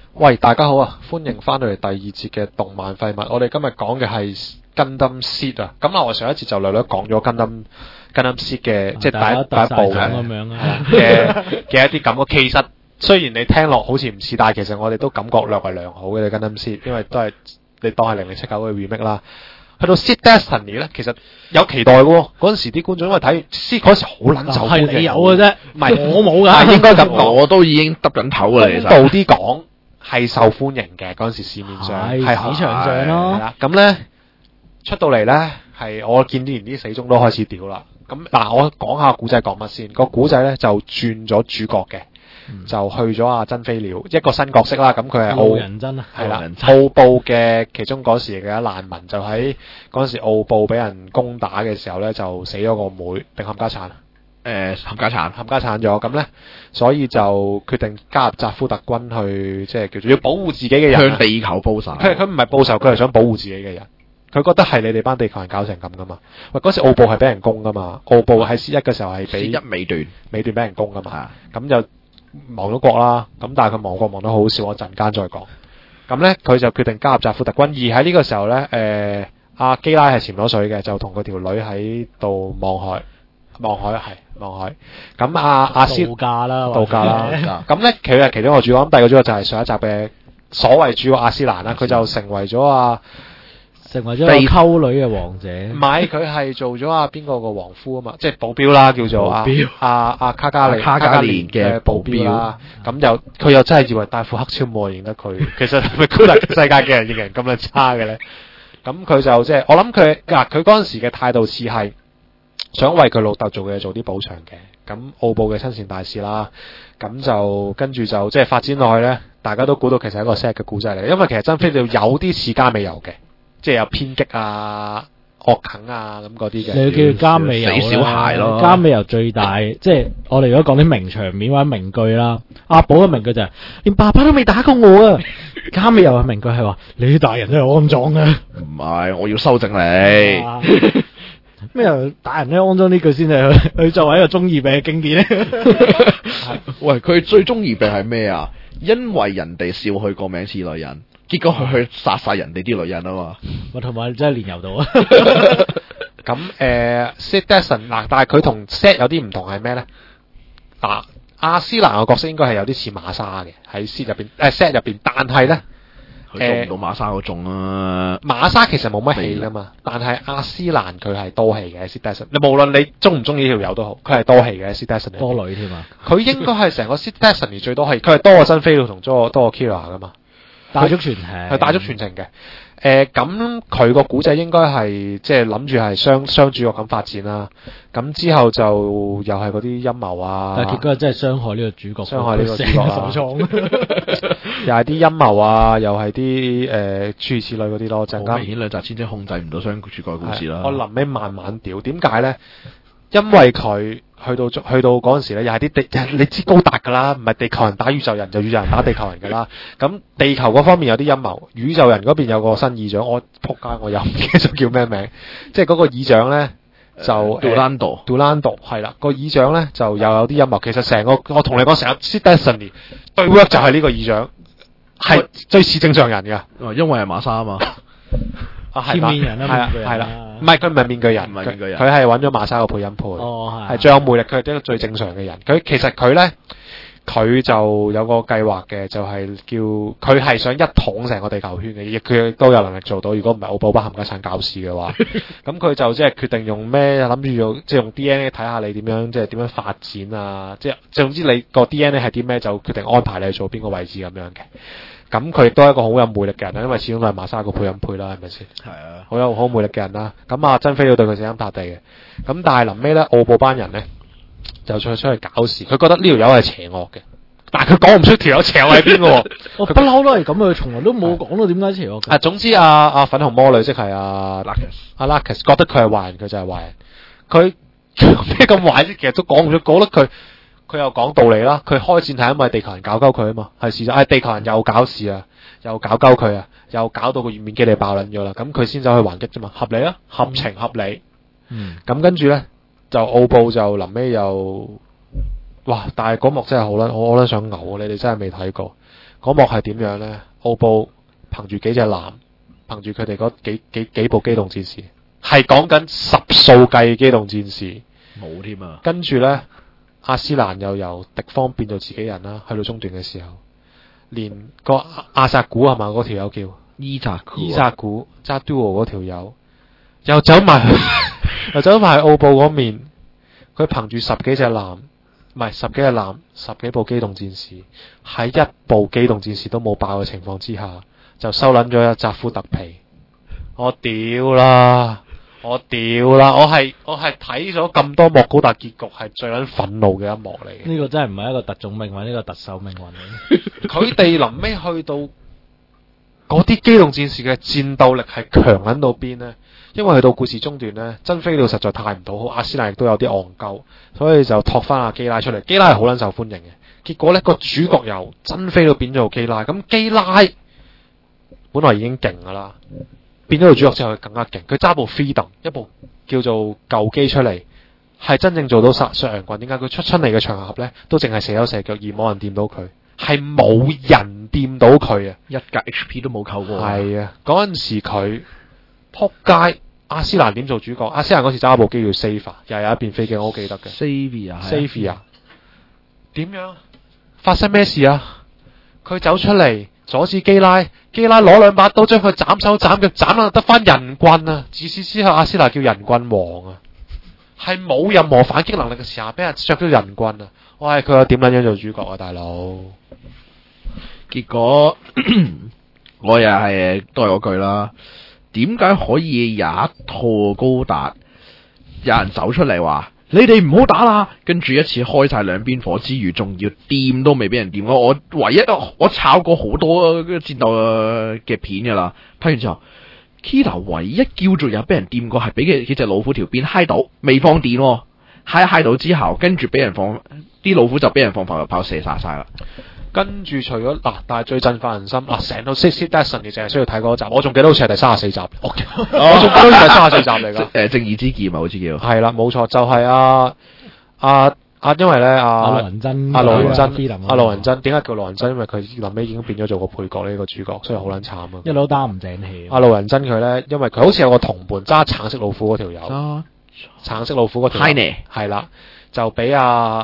喂，大家好啊！歡迎翻到嚟第二節嘅動漫廢物。我哋今日講嘅係 Gundam Seed 啊。咁我上一節就略略講咗 Gundam Seed 嘅，即係第一部嘅一啲感覺。其實雖然你聽落好似唔似，但係其實我哋都感覺略為良好嘅 Gundam Seed，因為都係你當係0079嘅 remake 啦。去到 Seed Destiny 咧，其實有期待嘅喎。嗰陣時啲觀眾因為睇 Seed 嗰時好撚受歡迎， 係你有嘅啫， 唔係我冇㗎。 係應該咁講， 我都已經耷緊頭㗎啦。其實公道啲講係受歡迎嘅，嗰陣時市面上係市場上咯。 係啦，咁咧出到嚟咧係我見連啲死忠都開始屌啦。咁嗱，我講下古仔講乜先。個古仔咧就轉咗主角嘅。就去咗阿珍飛鳥一個新角色啦，咁佢係奧人真啊， 係啦，奧布嘅其中嗰時嘅難民，就喺嗰陣時奧布俾人攻打嘅時候咧，就死咗個妹定冚家產？ 冚家產咗，咁咧，所以就決定加入扎夫特軍去，即係叫做要保護自己嘅人， 向地球報仇。 佢唔係報仇，佢係想保護自己嘅人。佢覺得係你哋班地球人搞成咁噶嘛？喂，嗰時奧布係俾人攻噶嘛？奧布喺 C1嘅時候係俾 C1尾段俾人攻噶嘛？咁就亡咗國啦，咁但係佢亡國亡得好少，我陣間再講。咁咧佢就決定加入扎夫特軍，而喺呢個時候咧，阿基拉係潛咗水嘅，就同佢條女喺度望海。咁阿斯度假啦， 咁咧佢係其中一個主角，咁第二個主角就係上一集嘅所謂主角阿斯蘭啦，佢就成為咗一個溝女嘅王者。 唔係，佢係做咗邊個個王夫啊嘛，即係保鏢啦，叫做阿卡加連嘅保鏢啦。咁佢又真係以為戴副黑超冇人認得佢，其實係咪高達世界嘅人認人咁樣差嘅咧？咁佢就即係我諗佢嗰陣時嘅態度似係想為佢老豆做嘅嘢做啲補償嘅。咁奧布嘅親善大使啦，咁就跟住就即係發展落去咧，大家都估到其實係一個 sad 嘅故仔嚟，因為其實真飛鳥有啲似加美油嘅。即係有偏激啊、惡啃啊咁嗰啲嘅， 你叫加美油死小孩咯。 加美油最大，即係我哋如果講啲名場面或者名句啦，阿寶嘅名句就係連爸爸都未打過我啊。加美油嘅名句係話你啲大人都有安裝啊。 唔係，我要修正你。 咩又大人都安裝呢句先係佢作為一個中二病嘅經典咧。 喂，佢最中二病係咩啊？因為人哋笑佢個名似女人。結果佢去殺晒人哋啲女人啊嘛， 同埋真係煉油到啊！ 咁Seed Destiny 嗱，但係佢同 Set 有啲唔同係咩咧？嗱，阿斯蘭個角色應該係有啲似馬莎嘅喺 Seed 入邊，Set 入邊，但係咧佢做唔到馬莎嗰種啊。 馬莎其實冇乜戲噶嘛，但係阿斯蘭佢係多戲嘅 Seed Destiny。你無論你中唔中意呢條友都好，佢係多戲嘅 Seed Destiny。 多女添啊！ 佢應該係成個 Seed Destiny 最多戲，佢係多過真飛鳥同多過 Kira 噶嘛。 大足全程係大足全程嘅，咁佢個古仔應該係即係諗住係雙主角咁發展啦。咁之後就又係嗰啲陰謀啊， 但係結果真係傷害呢個主角， 傷害呢個主角啦， 受創又係啲陰謀啊，又係啲諸如此類嗰啲咯。陣間明顯兩集先至控制唔到雙主角故事啦。 我臨尾慢慢屌，點解咧？因為佢去到嗰陣時咧，又係啲你知高達噶啦，唔係地球人打宇宙人就宇宙人打地球人噶啦。咁地球嗰方面有啲陰謀，宇宙人嗰邊有個新議長，我仆街我又唔記得咗叫咩名，即係嗰個議長咧就Durando 係啦，個議長咧就又有啲陰謀。其實成個我同你講成個 Seed Destiny 對 work 就係呢個議長係最似正常人噶， 因為係馬莎啊嘛。 天面人啦， 係啦，唔係佢唔係面具人，佢係揾咗馬莎個配音配，係最有魅力，佢係一個最正常嘅人。其實佢咧，佢就有個計劃嘅，就係叫佢係想一統成個地球圈嘅，亦佢都有能力做到。如果唔係奧布巴冚家鏟搞事嘅話，咁佢就即係決定用咩？諗住用即係用 DNA 睇下你點樣，即係點樣發展啊！即係總之你個 DNA 係啲咩，就決定安排你去做邊個位置咁樣嘅。咁佢亦都係一個好有魅力嘅人啦，因為始終都係馬莎個配音配啦，係咪先？係啊，好魅力嘅人啦。咁真飛鳥對佢死心塌地嘅。咁但係臨尾咧，奧布班人咧就出去搞事，佢覺得呢條友係邪惡嘅，但係佢講唔出條友邪惡喺邊喎。 我不嬲都係咁，佢從來都冇講到點解邪惡。 總之阿粉紅魔女即係阿 Lacus 覺得佢係壞人，佢就係壞人。佢咩咁壞啫？其實都講唔出，覺得佢又講道理啦，佢開戰係因為地球人搞鳩佢啊嘛，係事實。地球人又搞事啊，又搞鳩佢啊，又搞到個月面基地爆撚咗啦，咁佢先走去還擊啫嘛，合理啊，合情合理。咁跟住咧就奧布就臨尾又哇！但係嗰幕真係好啦，我都想嘔啊！你哋真係未睇過嗰幕係點樣咧？奧布憑住幾隻艦，憑住佢哋嗰幾部機動戰士，係講緊10數計機動戰士冇添啊！ 跟住咧，阿斯蘭又由敵方變做自己人啦。去到中段嘅時候，連個阿薩古係嘛嗰條友叫伊扎古扎都嗰條友又走埋去奧布嗰面，佢憑住10幾隻艦。唔係10幾隻艦，10幾部機動戰士，喺一部機動戰士都冇爆嘅情況之下，就收撚咗一扎夫特皮。我屌啦！我係睇咗咁多幕高達結局，係最撚憤怒嘅一幕嚟嘅。 呢個真係唔係一個特種命運，呢個特首命運嚟。 佢哋臨尾去到嗰啲機動戰士嘅戰鬥力係強撚到邊呢？因為去到故事中段呢，真飛鳥實在太唔討好，阿斯蘭亦都有啲戇鳩，所以就托翻阿基拉出嚟。基拉係好撚受歡迎嘅，結果呢個主角由真飛鳥變咗做基拉，咁基拉本來已經勁噶啦，變咗做主角之後佢更加勁，佢揸部 Freedom 一部叫做舊機出嚟，係真正做到殺人棍。點解佢出親嚟嘅場合呢，都淨係射手射腳而冇人掂到佢，係冇人掂到佢啊， 一格 HP 都冇扣過。 係啊，嗰陣時佢撲街，阿斯蘭點做主角？阿斯蘭嗰時揸一部機叫 Savior， 又有一邊飛機我好記得嘅。Savior 點樣？發生咩事啊？佢走出嚟阻止基拉攞2把刀將佢斬手斬腳斬啦，得翻人棍啊！自此之後，阿斯蘭叫人棍王啊，係冇任何反擊能力嘅時候，俾人着咗人棍啊！喂，佢又點撚樣做主角啊，大佬？ 結果我又係都係嗰句啦。點解可以有一套高達有人走出嚟話你哋唔好打啦，跟住一次開晒兩邊火之餘，仲要掂都未俾人掂。我唯一我炒過好多戰鬥嘅片噶啦，睇完之後 Kira 唯一叫做有俾人掂過係俾幾隻老虎條鞭揩到，未放電揩到之後，跟住俾人放啲老虎就俾人放浮炮射晒啦。 跟住除咗但係最震撼人心成套 Six Destiny 你淨係需要睇嗰集，我仲記得好似係第34集，我仲記得好似係34集嚟㗎。 正義之劍好似叫。 係啦，冇錯，就係因為咧盧雲珍， 盧雲珍點解叫盧雲珍？因為佢臨尾已經變咗做個配角呢個主角，所以好撚慘啊！ 一路擔唔正氣。 盧雲珍佢咧，因為佢好似有個同伴揸橙色老虎嗰條友，橙色老虎嗰條友係啦，就俾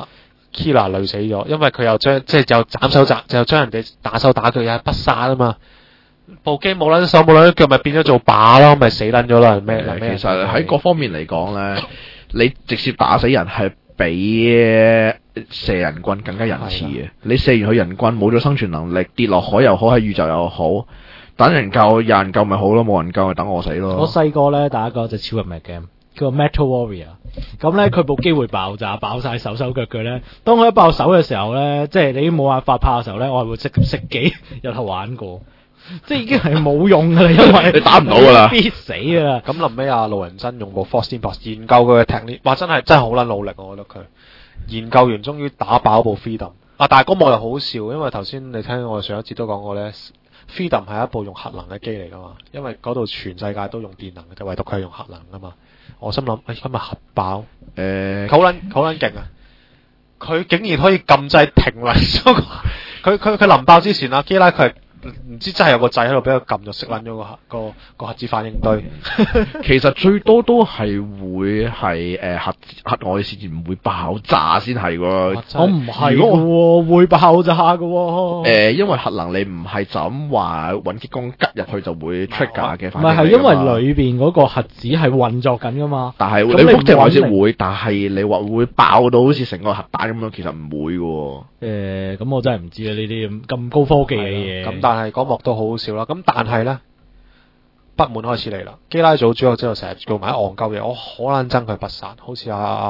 Kira 累死咗，因為佢又將即係又斬手斬，就將人哋打手打腳又係不殺啊嘛！部機冇撚手冇撚腳，咪變咗做靶咯，咪死撚咗啦！咩？ 其實喺各方面嚟講咧，你直接打死人係比射人棍更加仁慈嘅。你射完佢人棍冇咗生存能力，跌落海又好，喺宇宙又好，等人救，有人救咪好咯，冇人救咪等我死咯。 我細個咧打過一隻超人嘅 game。叫 Metal Warrior， 咁咧佢部機會爆炸，爆晒手腳咧。當佢一爆手嘅時候咧，即係你冇辦法拍嘅時候咧，我係會即熄機，有頭玩過，即係已經係冇用噶啦，因為你打唔到噶啦， 必死啊！ 咁臨尾盧雲珍用部 Force Impulse 研究佢嘅 technique， 哇真係好撚努力，我覺得佢研究完終於打爆部 Freedom。但係嗰幕又好笑，因為頭先你聽我上一節都講過咧。Freedom 係一部用核能嘅機嚟噶嘛，因為嗰度全世界都用電能嘅，就唯獨佢係用核能噶嘛。我心諗，今日核爆，好撚勁啊！佢竟然可以撳掣停撚咗佢臨爆之前基拉佢係唔知真係有個掣喺度俾佢撳就熄撚咗個核子反應堆。 其實最多都係會係核外事唔會爆炸先係喎。 我唔係喎，會爆炸㗎喎。 因為核能你唔係就咁話揾激光吉入去就會 trigger 嘅反應。 唔係因為裏邊嗰個核子係運作緊㗎嘛。 但係你輻射外泄會，但係你話會爆到好似成個核彈咁樣，其實唔會㗎喎。 咁我真係唔知啊！呢啲咁高科技嘅嘢。 咁但係嗰幕都好好笑啦。咁但係咧，不滿開始嚟啦。基拉做主角之後，成日做埋啲戇鳩嘢，我好撚憎佢不殺。好似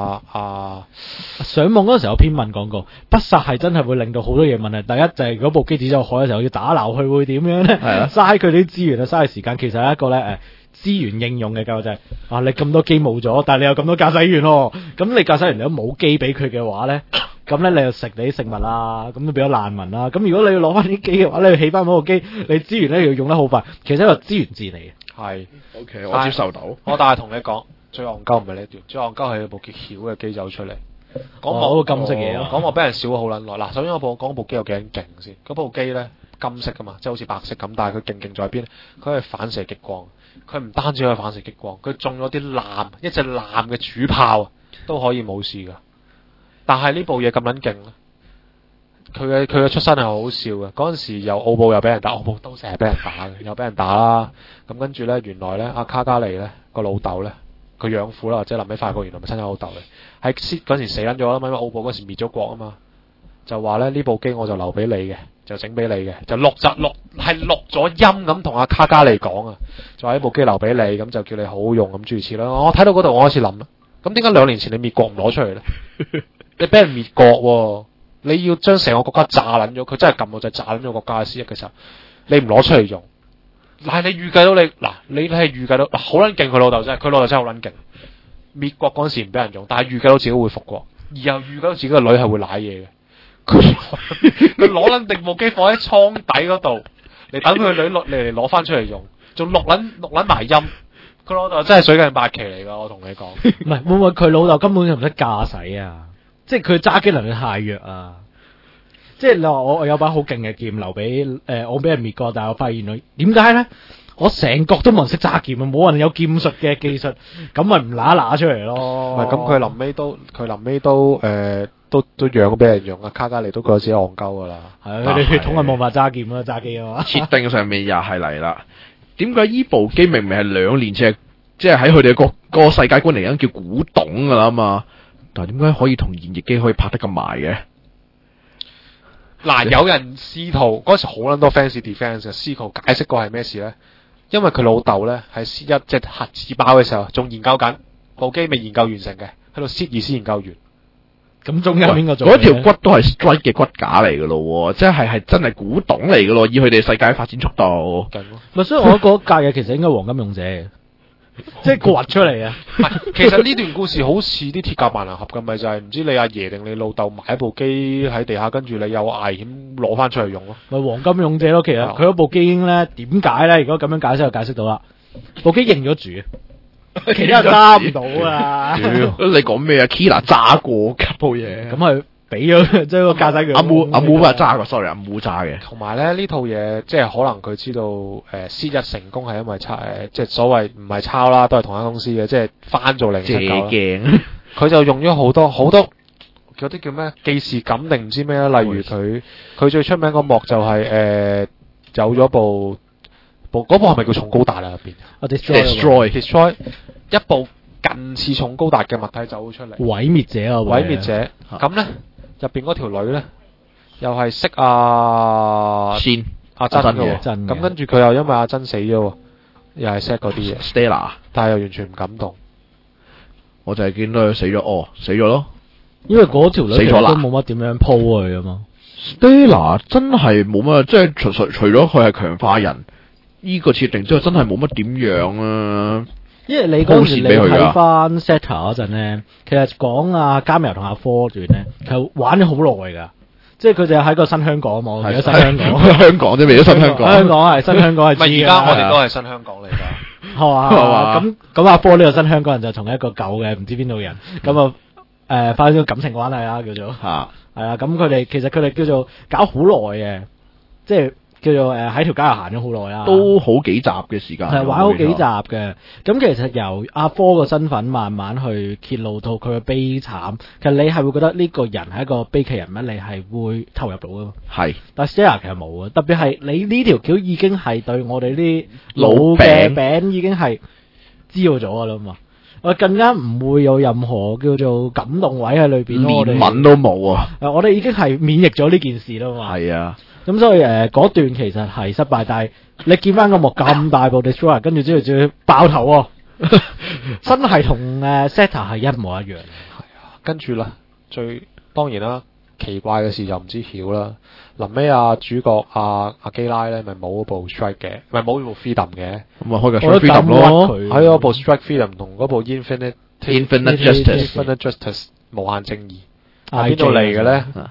上網嗰陣時有篇文講過，不殺係真係會令到好多嘢問題。第一就係嗰部機子走海嘅時候要打撈佢會點樣咧？嘥佢啲資源啊，嘥時間。其實係一個咧資源應用嘅教就係你咁多機冇咗，但係你有咁多駕駛員喎。咁你駕駛員你都冇機俾佢嘅話咧？咁咧你又食你啲食物啦，咁都變咗難民啦。咁如果你要攞翻啲機嘅話，你要起翻嗰個機，你資源咧要用得好快。其實係一個資源戰嚟嘅。 係 ，OK， 我接受到。 但係同你講，最戇鳩唔係呢段，最戇鳩係部極曉嘅機走出嚟。 嗰個金色嘢啊！ 講幕俾人笑咗好撚耐。嗱，首先我講部機有幾撚勁先。嗰部機咧金色噶嘛，即係好似白色咁，但係佢勁在邊咧？佢係反射激光。佢唔單止可以反射激光，佢中咗啲艦，一隻艦嘅主炮都可以冇事噶。但係呢部嘢咁撚勁咧，佢嘅出身係好好笑嘅。嗰陣時又奧布又俾人打，奧布都成日俾人打嘅，又俾人打啦。咁跟住咧，原來咧阿卡加尼咧個老豆咧，佢養父啦，或者臨尾發覺原來咪親生老豆嚟。喺嗰時死撚咗啦嘛，因為奧布嗰時滅咗國啊嘛，就話咧呢部機我就留俾你嘅。就整俾你嘅，就錄咗音咁同阿卡加尼講啊，就話呢部機留俾你，咁就叫你好好用咁諸如此類。我睇到嗰度，我開始諗啦，咁點解2年前你滅國唔攞出嚟咧？你俾人滅國喎，你要將成個國家炸撚咗，佢真係撳到就炸撚咗國家嘅C1嘅時候，你唔攞出嚟用，但係你預計到你係預計到好撚勁，佢老豆真係好撚勁，滅國嗰陣時唔俾人用，但係預計到自己會復國，而又預計到自己個女係會舐嘢嘅。佢攞撚定部機放喺倉底嗰度，嚟等佢女嚟攞翻出嚟用，仲錄撚埋音。佢老豆真係水鏡8期嚟噶，我同你講。 唔係，會唔會佢老豆根本就唔識駕駛啊？即係佢揸機能力太弱啊！即係你話我有把好勁嘅劍留俾我俾人滅過，但係我發現佢點解咧？我成國都冇人識揸劍啊，冇人有劍術嘅技術，咁咪唔拿出嚟咯。 唔係咁，佢臨尾都養俾人用啊！卡加尼都覺得自己戇鳩噶啦。 係啊，佢哋血統係冇法揸劍啦，揸機啊嘛。 設定上面又係嚟啦。點解依部機明明係2年前，即係喺佢哋個世界觀嚟講叫古董噶啦嘛？但係點解可以同現役機可以拍得咁埋嘅？ 嗱，有人試圖嗰時好撚多 fans defense 嘅，試圖解釋過係咩事咧？因為佢老豆咧喺 C1 隻核子爆嘅時候，仲研究緊部機未研究完成嘅，喺度 C2先研究完。咁中間邊個做？ 嗰條骨都係 Strike 嘅骨架嚟噶咯，即係真係古董嚟噶咯，以佢哋世界發展速度。 咪所以我覺得架嘢其實應該黃金勇者嘅，即係掘出嚟啊！ 其實呢段故事好似啲鐵甲萬能俠咁，咪就係唔知你阿爺定你老豆買一部機喺地下，跟住你有危險攞翻出嚟用咯。 咪黃金勇者咯，其實佢嗰部機咧點解咧？如果咁樣解釋就解釋到啦，部機認咗主。其他人揸唔到啊！ 你講咩啊 ？Kira 揸過部嘢， 咁係俾咗即係個駕駛員。 阿姆話揸過 ，sorry， 阿姆揸嘅。 同埋咧呢套嘢，即係可能佢知道C1成功係因為即係所謂唔係抄啦，都係同一公司嘅，即係翻做079。借鏡，佢就用咗好多嗰啲叫咩既視感定唔知咩啦，例如佢最出名個幕就係有咗部係咪叫重高達啊？入邊，Destroy 一部近似重高達嘅物體走出嚟， 毀滅者啊！ 毀滅者咁咧，入邊嗰條女咧，又係識阿珍嘅，咁跟住佢又因為阿珍死咗，又係 set 嗰啲嘢 ，Stella， 但係又完全唔感動。 我就係見到佢死咗，死咗咯， 因為嗰條女死咗啦，都冇乜點樣鋪佢啊嘛。 Stella 真係冇乜，即係除咗佢係強化人。呢個設定之後真係冇乜點樣啊！ 因為你嗰時你睇翻 Zeta 嗰陣咧，其實講阿加繆同阿科段咧，其實玩咗好耐㗎。即係佢哋喺個新香港嘛，我記得新香港， 香港啫，未咗新香港。 香港係新香港係。 咪而家我哋都係新香港嚟㗎， 係嘛？咁阿科呢個新香港人就從一個舊嘅唔知邊度人，咁發生咗感情關係啦，叫做係啊。咁佢哋其實佢哋叫做搞好耐嘅，即係。叫做喺條街又行咗好耐啦， 都好幾集嘅時間， 係玩好幾集嘅。咁其實由阿科個身份慢慢去揭露到佢嘅悲慘，其實你係會覺得呢個人係一個悲劇人物，你係會投入到噶嘛？係，但係 Stella 其實冇啊，特別係你呢條橋已經係對我哋啲老嘅餅已經係知道咗噶啦嘛，我更加唔會有任何叫做感動位喺裏邊， 憐憫都冇啊！ 我哋已經係免疫咗呢件事啦嘛。係啊。咁所以嗰段其實係失敗，但係你見翻個幕咁大部 Destroyer， 跟住之後仲要爆頭喎，真係同Zeta 係一模一樣。係啊，跟住啦，最當然啦，奇怪嘅事就唔知曉啦。臨尾主角阿基拉咧，咪冇嗰部 Strike 嘅，咪冇部 Freedom 嘅，咁咪開個 Strike Freedom 咯。喺嗰部 Strike Freedom 同嗰部 Infinite Justice 無限正義，邊度嚟嘅咧？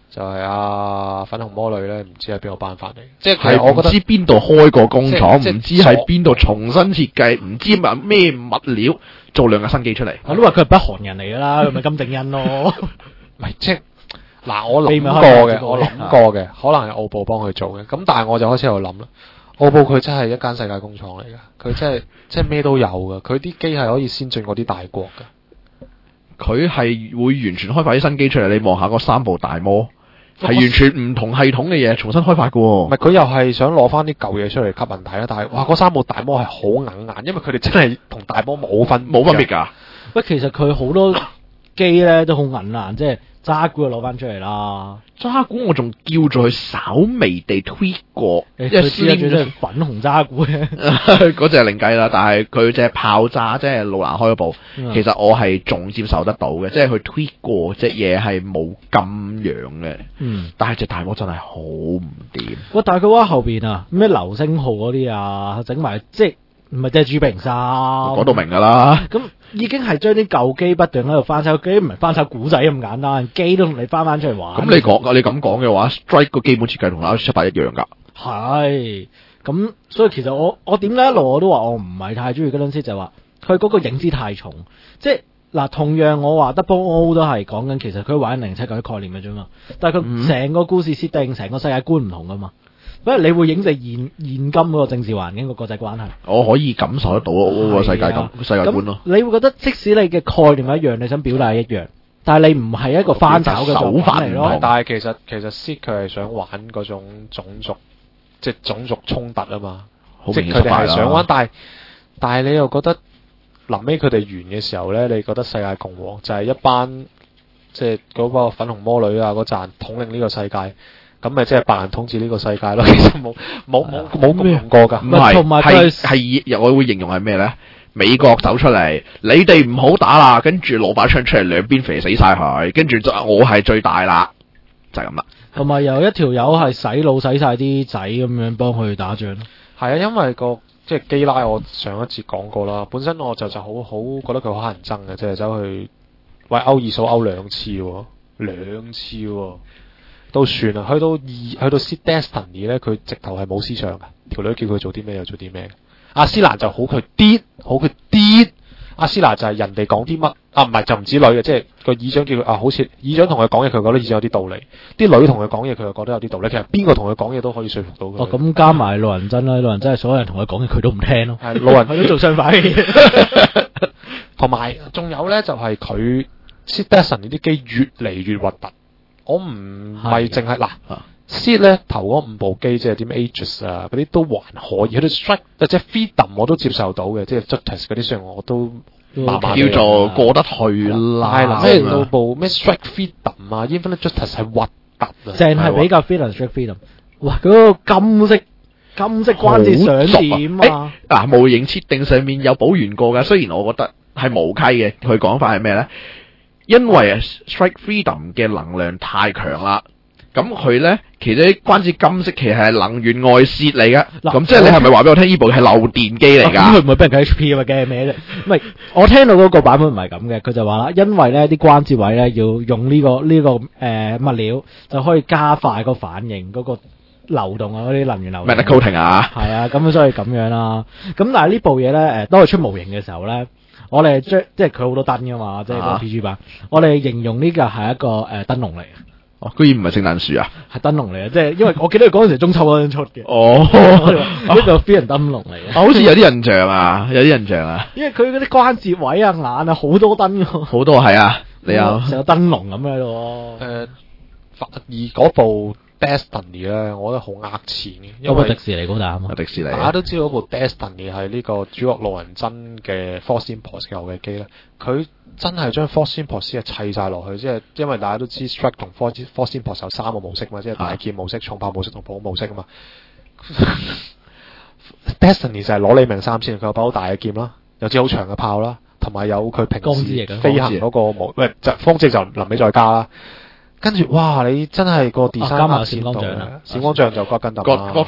就係粉紅魔女咧，唔知係邊個頒發嚟，即係我覺得唔知邊度開個工廠，唔知喺邊度重新設計，唔知咩物料做兩架新機出嚟。 我都話佢係北韓人嚟噶啦，佢咪金正恩咯。 唔係即係嗱，我諗過嘅，可能係奧布幫佢做嘅。咁但係我就開始喺度諗啦，奧布佢真係一間世界工廠嚟噶，佢真係即係咩都有噶，佢啲機係可以先進過啲大國噶。 佢係會完全開發啲新機出嚟，你望下嗰3部大魔。係完全唔同系統嘅嘢，重新開發嘅。 唔係佢又係想攞翻啲舊嘢出嚟吸人睇啦，但係哇，嗰3部大魔係好硬，因為佢哋真係同大魔冇分別㗎。 喂，其實佢好多機咧都好硬，即係渣古就攞翻出嚟啦。 渣古我仲叫做佢稍微地 tweak 過， 佢知啦，最多係粉紅渣古嘅， 嗰隻係另計啦。但係佢隻炮渣即係路蘭開嗰部，其實我係仲接受得到嘅，即係佢 tweak 過隻嘢係冇咁樣嘅。但係隻大魔真係好唔掂。 喂，但係佢話後邊啊，咩流星號嗰啲啊，整埋即係唔係即係朱冰沙， 講到明㗎啦。 咁已經係將啲舊機不斷喺度翻炒機，唔係翻炒古仔咁簡單，機都同你翻出嚟玩。咁你咁講嘅話 ，Strike 個基本設計同 R78一樣㗎。 係，咁所以其實我點解一路我都話我唔係太中意嗰陣時，就係話佢嗰個影子太重。即係嗱，同樣我話 Double O 都係講緊，其實佢玩007嗰啲概念嘅啫嘛。但係佢成個故事設定、成個世界觀唔同㗎嘛。不過你會影射現今嗰個政治環境個國際關係，我可以感受得到嗰個世界觀咯。 你會覺得即使你嘅概念一樣，你想表達一樣，但係你唔係一個翻炒嘅手法嚟咯。 但係其實 Seed 佢係想玩嗰種種族，即係種族衝突啊嘛。即係佢哋係想玩，但係你又覺得臨尾佢哋完嘅時候咧，你覺得世界共和就係一班即係嗰個粉紅魔女啊嗰陣統領呢個世界。咁咪即係白人統治呢個世界咯，其實冇咁用過㗎。 唔係，同埋係我會形容係咩咧？美國走出嚟，你哋唔好打啦，跟住攞把槍出嚟，兩邊肥死晒佢，跟住就我係最大啦，就係咁啦。 同埋有一條友係洗腦洗晒啲仔咁樣幫佢打仗咯。 係啊，因為即係基拉，我上一節講過啦。本身我就好覺得佢好乞人憎嘅，即係走去喂歐二嫂勾2次喎。都算啦，去到 Seed Destiny 咧，佢直頭係冇思想嘅，條女叫佢做啲咩就做啲咩。阿斯蘭就好佢啲，阿斯蘭就係人哋講啲乜唔係就唔止女嘅，即係個議長叫佢好似議長同佢講嘢，佢覺得議長有啲道理；啲女同佢講嘢，佢又覺得有啲道理。其實邊個同佢講嘢都可以說服到佢。 咁加埋路人真啦，路人真係所有人同佢講嘢，佢都唔聽咯。 係路人佢都做相反嘅嘢。 同埋仲有咧，就係佢 Seed Destiny 啲機越嚟越核突。我唔係淨係嗱 Seed 咧頭嗰5部機，即係啲 Aegis 啊嗰啲都還可以，佢啲 Strike 即係 Freedom 我都接受到嘅，即係 Justice 嗰啲雖然我都麻麻叫做過得去啦。 係啦，咩到部咩 Strike Freedom 啊 Infinite Justice 係核突啊， 淨係比較 Strike Freedom。哇！嗰個金色關節想點啊？ 模型設定上面有補完過㗎，雖然我覺得係無稽嘅。佢講法係咩咧？因為 Strike Freedom 嘅能量太強啦，咁佢咧其實啲關節金色其實係能源外泄嚟㗎。咁即係你係咪話俾我聽呢部係漏電機嚟㗎？ 咁佢唔會俾人計 HP 啊嘛，驚咩啫？唔係，我聽到嗰個版本唔係咁嘅，佢就話啦，因為咧啲關節位咧要用呢個物料就可以加快個反應嗰個流動啊，嗰啲能源流動。 Medical coating 啊， 係啊，咁所以咁樣啦。咁但係呢部嘢咧當佢出模型嘅時候咧。我哋即係佢好多燈噶嘛，即係個 PG 版。我哋形容呢個係一個燈籠嚟嘅。 居然唔係聖誕樹啊？ 係燈籠嚟嘅，即係因為我記得佢嗰陣時中秋嗰陣出嘅。呢個飛人燈籠嚟嘅。 好似有啲印象啊，因為佢嗰啲關節位啊、眼啊好多燈㗎。 好多係啊，你有成個燈籠咁喺度。 而嗰部 Destiny 咧，我覺得好呃錢嘅，因為迪士尼嗰單啊， 迪士尼大家都知道嗰部 Destiny 係呢個主角路人真嘅 Force Impulse 嘅後嘅機咧，佢真係將 Force Impulse 砌晒落去，即係因為大家都知 Strike 同 Force Impulse 有3個模式嘛，即係大劍模式、重炮模式同普模式啊嘛。Destiny 就係攞你命3千，佢有把好大嘅劍啦，有支好長嘅炮啦，同埋有佢平時飛行嗰個模，就風值就臨尾再加啦。跟住，哇！你真係個 design 加埋閃光杖啦， 閃光杖就骨筋揼啦。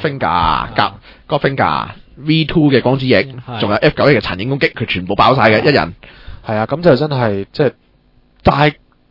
Godfinger V2 嘅光之翼，仲有 F91嘅殘影攻擊，佢全部爆晒嘅一人。 係啊，咁就真係即係，但係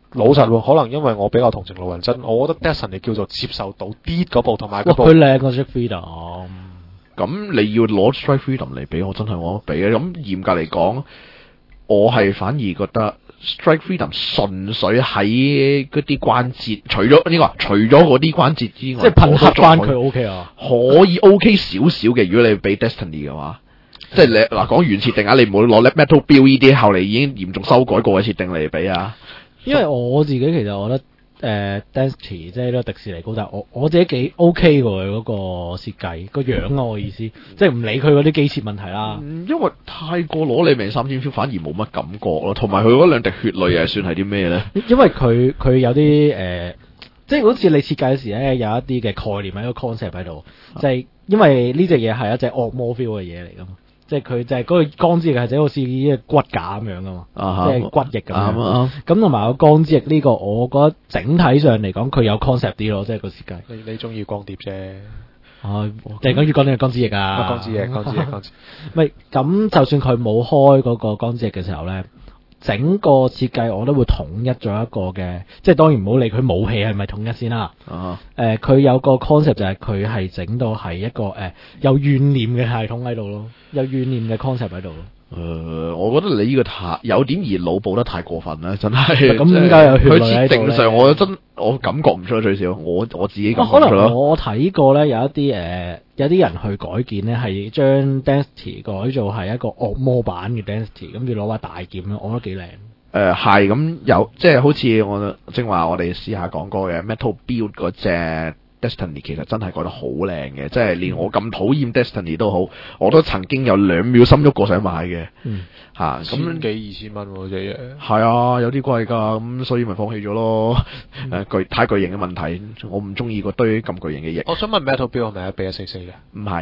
老實喎，可能因為我比較同情路人真，我覺得 Destiny 叫做接受到啲嗰部，同埋嗰部佢靚過 Strike Freedom。 咁你要攞 Strike Freedom 嚟比，我真係冇得比嘅。咁嚴格嚟講，我係反而覺得 Strike Freedom 純粹喺嗰啲關節，除咗嗰啲關節之外， 即係噴黑關佢 OK 啊， 可以 OK 少少嘅。如果你比 Destiny 嘅話。即係你嗱講原設定啊，你唔好攞 Metal Build 呢啲後嚟已經嚴重修改過嘅設定嚟比啊。 因為我自己其實我覺得Destiny 即係呢個迪士尼高達，我自己幾 OK 喎嗰個設計個樣啊，我意思即係唔理佢嗰啲機設問題啦。 因為太過攞你命3000 feel 反而冇乜感覺咯，同埋佢嗰兩滴血淚又算係啲咩咧？ 因為佢有啲即係好似你設計時咧有一啲嘅概念喺個 concept 喺度，就係因為呢隻嘢係一隻惡魔 feel 嘅嘢嚟噶嘛。即係佢就係嗰個光之翼係就好似啲骨架咁樣噶嘛，即係骨翼咁樣。咁同埋個光之翼呢個，我覺得整體上嚟講佢有 concept 啲咯，即係個設計。 你中意光碟啫？ 定講要講呢個光之翼啊？ 光之翼。 咪咁就算佢冇開嗰個光之翼嘅時候咧，整個設計我都會統一咗一個嘅，即係當然唔好理佢武器係咪統一先啦。佢有個 concept 就係佢係整到係一個有怨念嘅系統喺度咯，有怨念嘅 concept 喺度咯。 我覺得你呢個有點而腦補得太過分啦，真係。 咁點解有血淚喺度咧？ 佢設定上我感覺唔出，最少我自己感覺可能我睇過咧，有啲人去改建咧，係將 Destiny 改做係一個惡魔版嘅 Destiny，跟住攞把大劍咧，我覺得幾靚。 係咁有，即係好似我正話我哋私下講過嘅 Metal Build 嗰隻 Destiny 其實真係覺得好靚嘅，即係連我咁討厭 Destiny 都好，我都曾經有2秒心喐過想買嘅。咁 1,000幾2,000蚊喎隻嘢。 係啊，有啲貴㗎，咁所以咪放棄咗咯。太巨型嘅問題，我唔中意嗰堆咁巨型嘅嘢。 我想問 Metal Build 係咪1:44嘅？ 唔係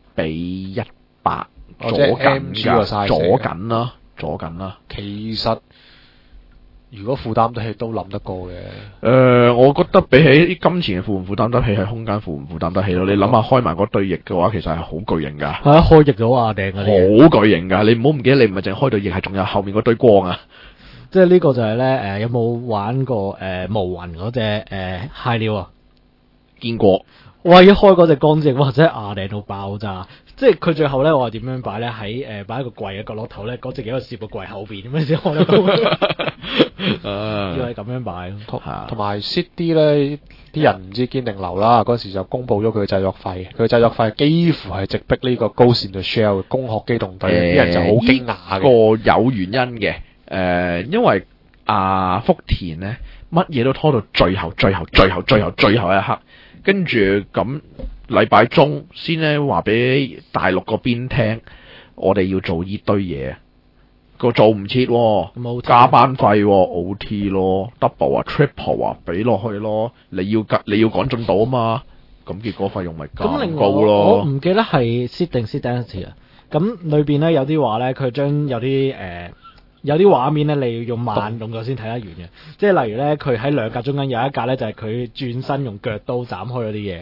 1:100，左緊啦。 其實如果負擔得起都諗得過嘅。 我覺得比起金錢負唔負擔得起，係空間負唔負擔得起咯。你諗下開埋嗰對翼嘅話，其實係好巨型㗎。係啊，開翼咗啊定嗰啲。 好巨型㗎，你唔好唔記得，你唔係淨係開對翼，係仲有後面嗰堆光啊。 即係呢個就係咧有冇玩過無雲嗰隻蟹鳥啊？ 見過。 哇！一開嗰隻光之翼，哇！真係牙頂到爆炸。即係佢最後咧，我係點樣擺咧？喺擺喺個櫃嘅角落頭咧，嗰隻幾個攝個櫃後邊咁樣先開得到。要係咁樣擺咯。 同埋 CD 咧，啲人唔知堅定流啦。嗰時就公佈咗佢嘅製作費，佢嘅製作費幾乎係直逼呢個 Ghost in the Shell 嘅攻殼機動隊。啲人就好驚訝嘅。 個有原因嘅，因為福田咧乜嘢都拖到最後一刻。跟住咁禮拜中先咧話俾大陸嗰邊聽，我哋要做呢堆嘢，個做唔切，加班費，OT 咯 ，double 啊 ，triple 啊，俾落去咯，你要趕進度啊嘛，咁結果費用咪咁高咯。 我唔記得係 Seed 定 Seed Dynasty 啊，咁裏邊咧有啲話咧，佢將有啲畫面咧，你要用慢動作先睇得完嘅，即係例如咧，佢喺兩格中間有一格咧，就係佢轉身用腳刀斬開嗰啲嘢。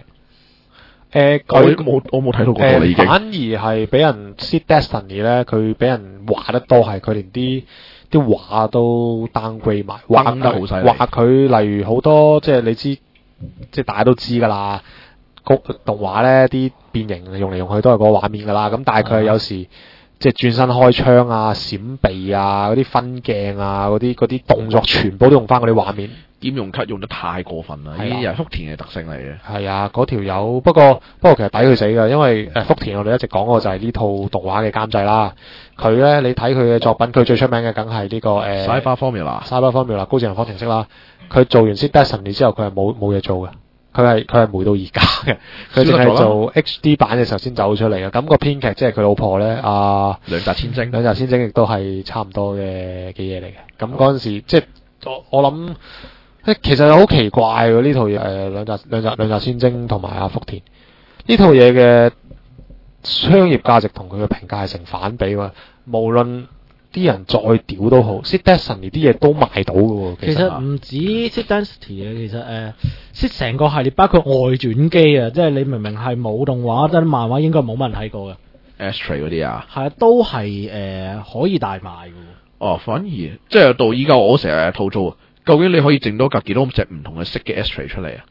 我冇睇到嗰個，已經。 反而係俾人 Seed Destiny 咧，佢俾人話得多係佢連啲畫都 downgrade 埋， 畫得好犀利。 畫佢例如好多即係你知，即係大家都知㗎啦。動畫咧啲變形用嚟用去都係嗰個畫面㗎啦。咁但係佢有時。即係轉身開槍啊、閃避啊、嗰啲分鏡啊、嗰啲動作全部都用翻嗰啲畫面。 兼容cut用得太過分啦！呢啲係福田嘅特性嚟嘅。 係啊，嗰條友不過其實抵佢死㗎，因為福田我哋一直講過就係呢套動畫嘅監製啦。佢咧你睇佢嘅作品，佢最出名嘅梗係呢個 Cyber Formula 高智能方程式啦。佢做完 Seed Destiny 之後，佢係冇嘢做嘅。佢係霉到而家嘅，佢淨係做 HD 版嘅時候先走出嚟嘅。咁個編劇即係佢老婆咧， 兩澤千晶亦都係差唔多嘅嘢嚟嘅。咁嗰陣時即係我諗，其實好奇怪喎呢套嘢。兩澤千晶同埋福田呢套嘢嘅商業價值同佢嘅評價係成反比喎。無論啲人再屌都好 ，Seed Destiny 啲嘢都賣到嘅喎。 其實唔止 Seed Destiny 嘅，其實Seed 成個系列包括外傳機啊，即係你明明係冇動畫，即係漫畫應該冇乜人睇過嘅。 Astray 嗰啲啊， 係啊，都係可以大賣嘅。 反而即係到依家我成日吐槽究竟你可以整多幾多隻唔同嘅色嘅 ashtray 出嚟啊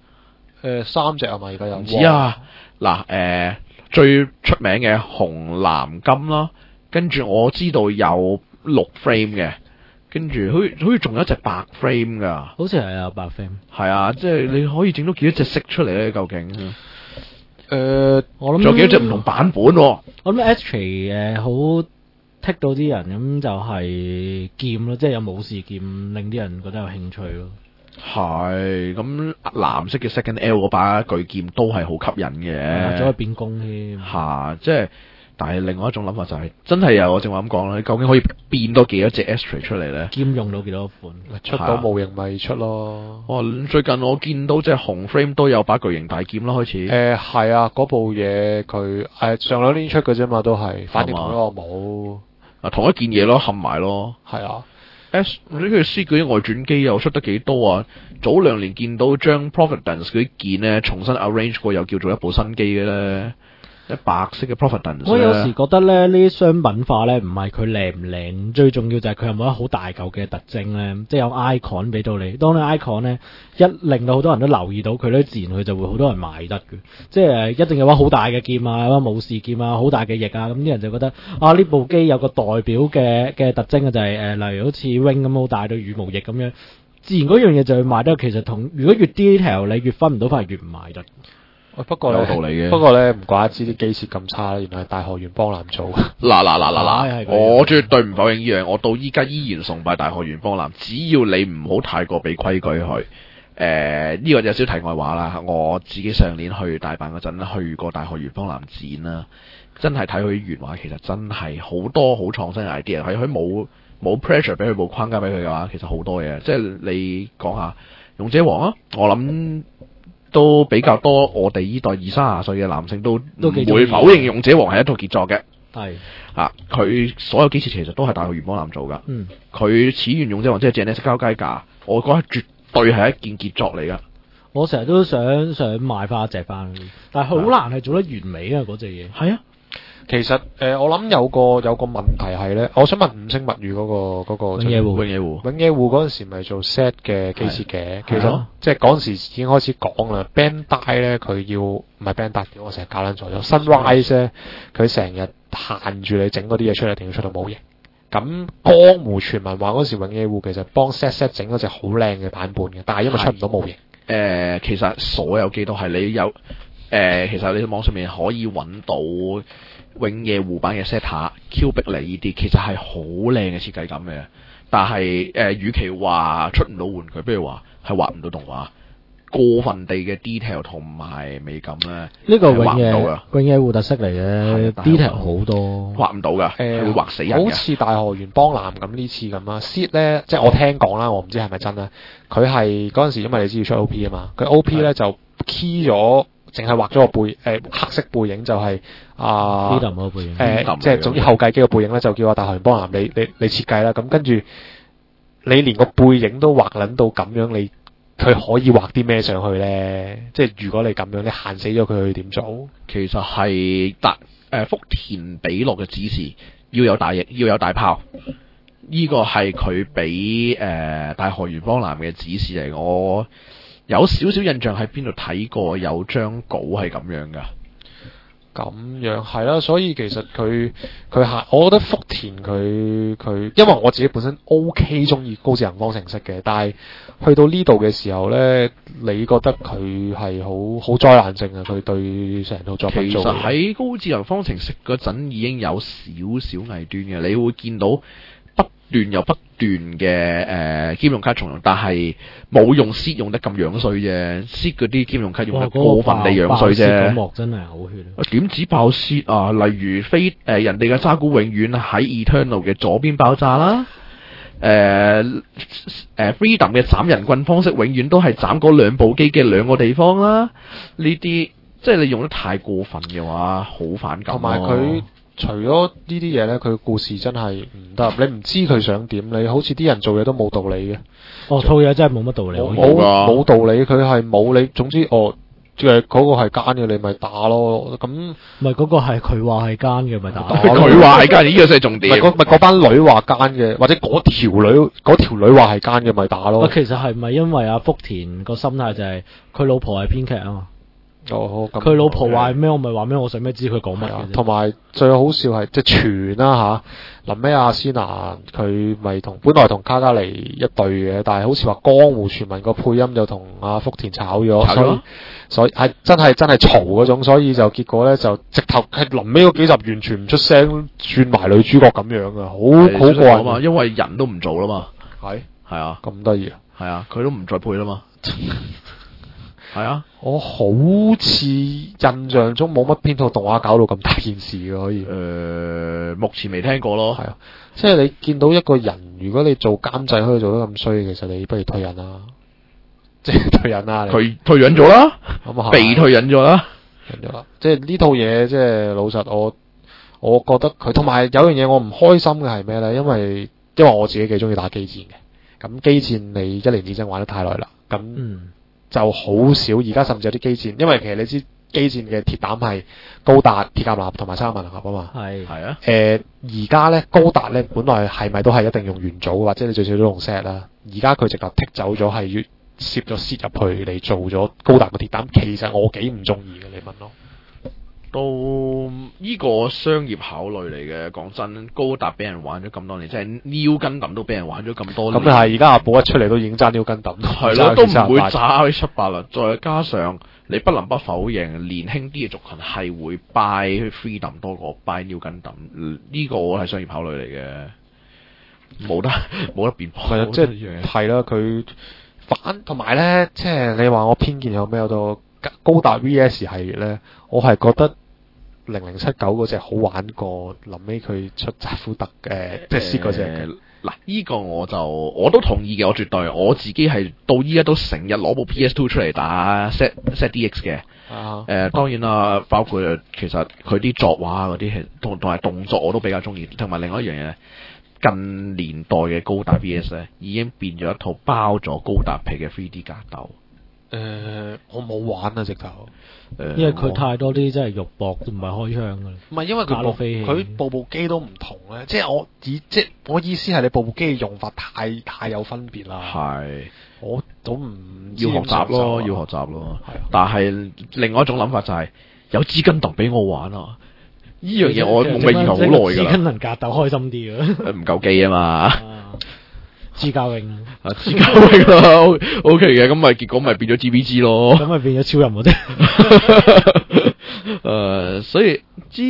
？3隻係咪而家有？ 唔止啊！嗱，最出名嘅紅藍金啦，跟住我知道有綠 frame 嘅，跟住好似仲有一隻白 frame 㗎。 好似係有白 frame。 係啊，即係你可以整到幾多隻色出嚟咧？究竟？ 我諗仲有幾多隻唔同版本喎？ 我諗 ashtray 好剔到啲人，咁就係劍咯，即係有武士劍，令啲人覺得有興趣咯。 係咁藍色嘅 second L 嗰把巨劍都係好吸引嘅， 仲可以變弓添。 即係，但係另外一種諗法就係、真係有我正話咁講啦，究竟可以變多幾多隻 ashtray 出嚟咧？ 兼用到幾多款？ 出到模型咪出咯。 最近我見到即係紅 frame 都有把巨型大劍啦，開始。 係啊，嗰部嘢佢上兩年出嘅啫嘛，都係，反正同一個冇。 同一件嘢咯，冚埋咯。 係啊。 呢個 C 嗰啲外轉機又出得幾多啊？早2年見到將 Providence 嗰啲件咧重新 arrange 過，又叫做一部新機嘅咧，一白色嘅 Providence。 我有時覺得咧，呢啲商品化咧，唔係佢靚唔靚，最重要就係佢有冇一好大嚿嘅特徵咧，即係有 icon 俾到你。當你 icon 咧一令到好多人都留意到佢咧，自然佢就會好多人買得嘅。即係一定有把好大嘅劍啊，有把武士劍啊，好大嘅翼啊，咁啲人就覺得呢部機有個代表嘅特徵啊，就係例如好似 Wing 咁好大對羽毛翼咁樣，自然嗰樣嘢就會賣得。其實如果越 detail 你越分唔到，反而越唔賣得。 不過有道理嘅。 不過咧，唔怪得知啲機設咁差，原來係大河原邦男做。 嗱，我絕對唔否認呢樣，我到依家依然崇拜大河原邦男，只要你唔好太過俾規矩去。呢個有少題外話啦，我自己上年去大阪嗰陣去過大河原邦男展啦，真係睇佢原畫，其實真係好多好創新嘅 idea，佢冇 pressure 俾佢冇框架俾佢嘅話，其實好多嘢，即係你講下勇者王啊，我諗都比較多我哋呢代20-30歲嘅男性都唔會否認勇者王係一套傑作嘅。 係佢所有機設其實都係大河原邦男做噶。佢始源勇者王即係 Genesis 交街架，我覺得絕對係一件傑作嚟噶。 我成日都想買翻一隻翻，但係好難係做得完美啊！嗰隻嘢係啊。 其實我諗有個問題係咧，我想問五星物語嗰個永野戶嗰陣時咪做 set 嘅機設嘅，其實即係嗰陣時已經開始講啦。Bandai 咧佢要唔係 Bandai，我成日搞撚錯咗。Sunrise 咧佢成日限住你整嗰啲嘢出嚟，一定要出到模型。咁江湖傳聞話嗰時永野戶其實幫 set 整咗隻好靚嘅版本嘅，但係因為出唔到模型。 其實所有機都係你有其實你網上面可以揾到永野戶版嘅 set、Q 壁嚟呢啲，其實係好靚嘅設計感嘅。但係與其話出唔到玩具，不如話係畫唔到動畫，過分地嘅 detail 同埋美感咧， 呢個永野戶特色嚟嘅 detail 好多， 畫唔到㗎，會畫死人嘅。 好似大河原邦男咁呢次咁啊 ，set 咧即係我聽講啦，我唔知係咪真啦。佢係嗰陣時因為你知要出 OP 啊嘛，佢 OP 咧就 key 咗。淨係畫咗個黑色背影就係 Freedom 個背影， 即係總之後繼機個背影咧就叫大河原邦男你設計啦，咁跟住你連個背影都畫撚到咁樣，佢可以畫啲咩上去咧？即係如果你咁樣，你限死咗佢點做？ 其實係福田俾落嘅指示，要有大翼，要有大炮，呢個係佢俾大河原邦男嘅指示嚟。我有少少印象喺邊度睇過有張稿係咁樣噶， 咁樣係啦，所以其實佢我覺得福田佢，因為我自己本身 OK 中意高智能方程式嘅，但係去到呢度嘅時候咧，你覺得佢係好災難性啊？佢對成套作品做， 其實喺高智能方程式嗰陣已經有少少弊端嘅，你會見到不斷嘅兼容卡重用，但係冇用 seed 用得咁樣衰啫。seed 嗰啲兼容卡用得過分地樣衰啫。 嗰幕真係好血。 點止爆 seed 啊？例如人哋嘅渣古永遠喺 Eternal 嘅左邊爆炸啦。Freedom 嘅斬人棍方式永遠都係斬嗰兩部機嘅兩個地方啦。呢啲即係你用得太過分嘅話，好反感。 同埋佢。除咗呢啲嘢咧，佢故事真係唔得，你唔知佢想點，你好似啲人做嘢都冇道理嘅。 套嘢真係冇乜道理。 冇道理，佢係冇你。總之嗰個係奸嘅，你咪打咯。咁唔係嗰個係佢話係奸嘅，咪打。 佢話係奸，呢個先係重點。 咪嗰班女話奸嘅，或者嗰條女話係奸嘅，咪打咯。 其實係咪因為阿福田個心態就係佢老婆係編劇啊嘛？ 哦， 佢老婆話咩，我咪話咩，我想咩知佢講乜嘅啫。 同埋最好笑係即係傳啦嚇，臨尾阿仙娜佢咪本來同卡加尼一對嘅，但係好似話江湖傳聞個配音就同阿福田炒咗，所以係真係嘈嗰種，所以就結果咧就直頭係臨尾嗰幾集完全唔出聲，轉埋女主角咁樣啊，好過癮嘛，因為人都唔做啦嘛。係啊， 咁得意啊， 係啊，佢都唔再配啦嘛。係啊， 我好似印象中冇乜邊套動畫搞到咁大件事嘅可以。 目前未聽過咯。 係啊，即係你見到一個人，如果你做監製可以做得咁衰，其實你不如退隱啦。即係退隱啦。 退隱咗啦，被退隱咗啦。 即係呢套嘢，即係老實我覺得佢同埋有樣嘢我唔開心嘅係咩咧？因為我自己幾中意打機戰嘅。咁機戰你一年戰爭玩得太耐啦。咁就好少，而家甚至有啲機戰，因為其實你知機戰嘅鐵膽係高達、鐵甲艦同埋三萬能俠啊嘛。係啊。而家咧高達咧本來係咪都係一定用元祖，或者你最少都用 set 啦。而家佢直頭剔走咗，係要攝咗 set 入去嚟做咗高達嘅鐵膽。其實我幾唔中意嘅，你問我。 都呢個商業考慮嚟嘅，講真，高達俾人玩咗咁多年，即係 New Gundam 都俾人玩咗咁多年。 咁係而家阿寶一出嚟都已經爭 New Gundam， 係咯，都唔會揸去7-8啦。再加上你不能不否認，年輕啲嘅族群係會 buy Freedom 多過 buy New Gundam，呢個係商業考慮嚟嘅，冇得辯駁。 即係啦，佢反同埋咧，即係你話我偏見有咩？有到高達 VS 系列咧，我係覺得0079嗰隻好玩過臨尾佢出扎夫特嘅，即係 C 嗰隻。 嗱，呢個我都同意嘅，我絕對我自己係到依家都成日攞部 PS2 出嚟打 Set DX 嘅。當然啦，包括其實佢啲作畫嗰啲係同埋動作我都比較中意，同埋另外一樣嘢，近年代嘅高達 VS 咧已經變咗一套包咗高達皮嘅 3D 格鬥。 我冇玩啊，直頭。 因為佢太多啲真係肉搏，唔係開槍噶啦。 唔係因為佢部機都唔同咧，即係我意思係你部機嘅用法太有分別啦。係，我都唔要學習咯，要學習咯。係，但係另外一種諗法就係有資金揼俾我玩啊！呢樣嘢我夢寐以求好耐噶啦。 資金能格鬥開心啲嘅。 唔夠機啊嘛。 自教泳自教泳啦，OK 嘅，咁咪結果咪變咗 GVG 咯， 咁咪變咗超人嗰啲。所以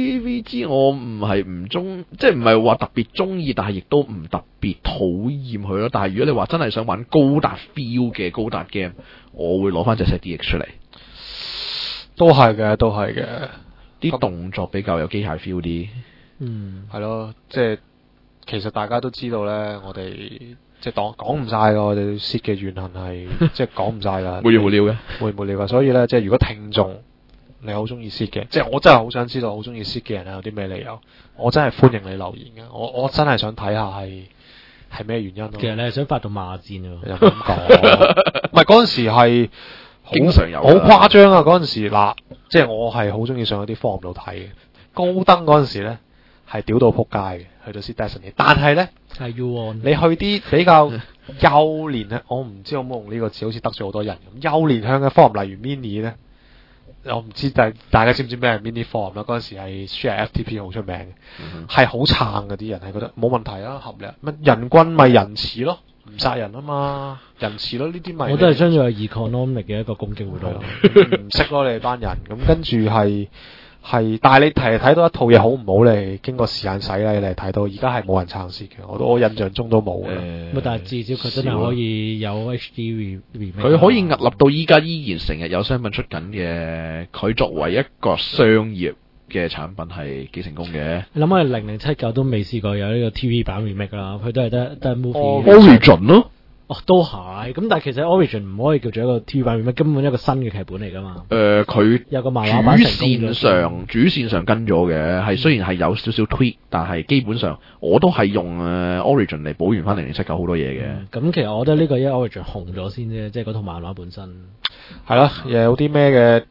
GVG 我唔係唔中，即係唔係話特別中意，但係亦都唔特別討厭佢咯。但係如果你話真係想玩高達 feel 嘅高達 game，我會攞翻隻 Set DX 出嚟。 都係嘅， 啲動作比較有機械 feel 啲。 係咯，即係其實大家都知道咧，我哋。即係講唔晒㗎，我哋 set 嘅怨恨係即係講唔晒㗎， 冇完冇了嘅， 冇完冇了㗎。所以咧，即係如果聽眾你好中意 set 嘅，即係我真係好想知道好中意 set 嘅人有啲咩理由，我真係歡迎你留言嘅。我真係想睇下係咩原因咯。 其實你係想發動罵戰喎？ 又咁講，唔係嗰陣時係經常有， 好誇張啊！嗰陣時嗱，即係我係好中意上嗰啲 forum 度睇嘅。高登嗰陣時咧係屌到撲街嘅，去到 set Destiny， 但係咧。 係要你去啲比較幼年咧，我唔知可唔可以用呢個詞，好似得罪好多人咁。幼年向嘅 forum，例如 mini 咧，我唔知大家知唔知咩係 mini forum 啦？嗰陣時係 share FTP 好出名嘅，係好撐嗰啲人係覺得冇問題啊，合理。乜人均咪仁慈咯，唔殺人啊嘛，仁慈咯，呢啲咪我都係將佢 economic 嘅一個攻擊會咯， 唔識咯你哋班人咁，跟住係，但係你睇到一套嘢好唔好，你經過時間洗禮，你睇到而家係冇人撐蝕嘅，我印象中都冇嘅。 但係至少佢真係可以有 HD remake， 佢可以屹立到依家依然成日有商品出緊嘅，佢作為一個商業嘅產品係幾成功嘅。 你諗下0079都未試過有呢個 TV 版 remake 啦，佢都係得 movie Origin 咯。 都係，咁但係其實 Origin 唔可以叫做一個 TV 版，根本一個新嘅劇本嚟噶嘛。 佢有個漫畫版主線上跟咗嘅，係雖然係有少少 tweak，但係基本上我都係用Origin 嚟補完翻0079好多嘢嘅。 咁其實我覺得呢個因為 Origin 紅咗先啫，即係嗰套漫畫本身。 係啦，又有啲咩嘅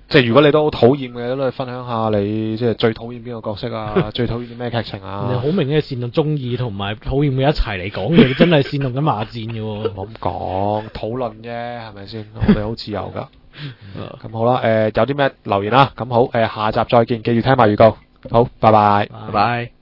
即係如果你都好討厭嘅，都去分享下你即係最討厭邊個角色啊，最討厭啲咩劇情啊。 你好明顯係煽動中意同埋討厭嘅一齊嚟講嘅，你真係煽動緊罵戰嘅喎。 唔好咁講，討論啫，係咪先？我哋好自由噶。咁好啦，有啲咩留言啦？咁好，下集再見，記住聽埋預告。好，拜拜， 拜拜。